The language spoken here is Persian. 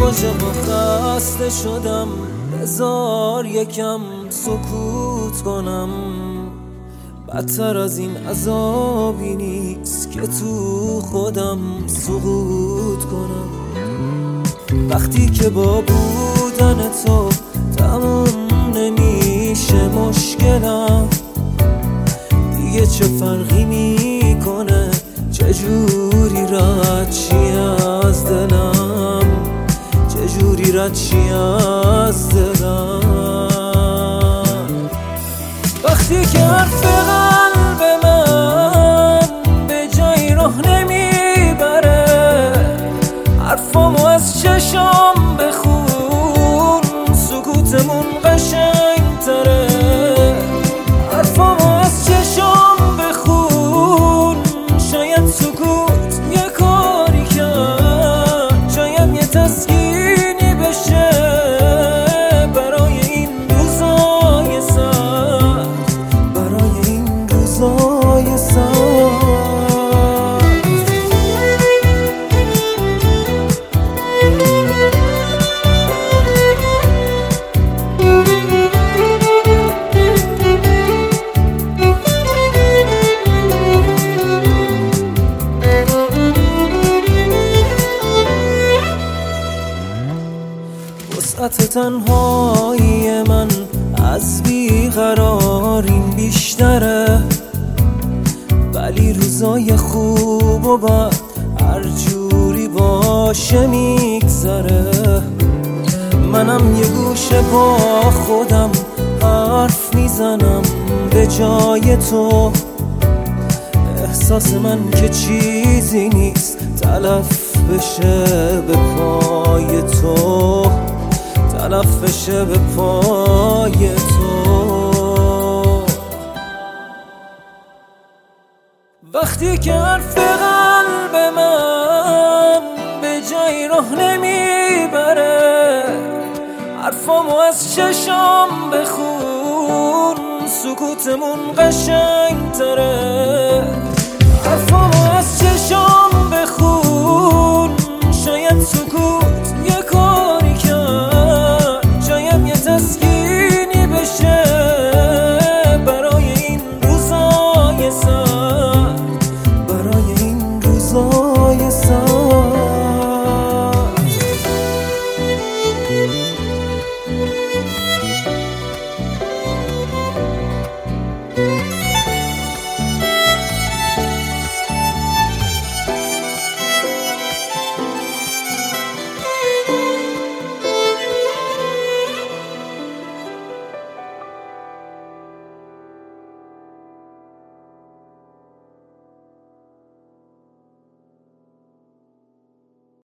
واژه ها خسته شدم، بذار یکم سکوت کنم. بدتر از این عذابی نیست که تو خودم سقوط کنم. وقتی که با بودن تو تموم نمیشه مشکلم، دیگه چه فرقی میکنه چجوری رد چی از دلم، چجوری رد چی از دلم. وقتی که حرف قلب من به جایی راه نمیبره، حرفامو از چشام بخون سکوتمون قشنگ تره. حرفامو از چشام بخون، شاید سکوت یه کاری کرد، شاید یه تسکینی بشه برای این روزای سخت، برای این روزای سخت. وسعت تنهایی من از بیقراریم بیشتره، ولی روزای خوب و بد هر جوری باشه میگذره. منم یه گوشه با خودم حرف میزنم به جای تو. احساس من که چیزی نیست تلف بشه به پای تو، تلف بشه به پای تو. وقتی که حرف قلب من به جایی راه نمیبره، حرفامو از چشام بخون سکوتمون قشنگ تره. حرفامو از چشام بخون،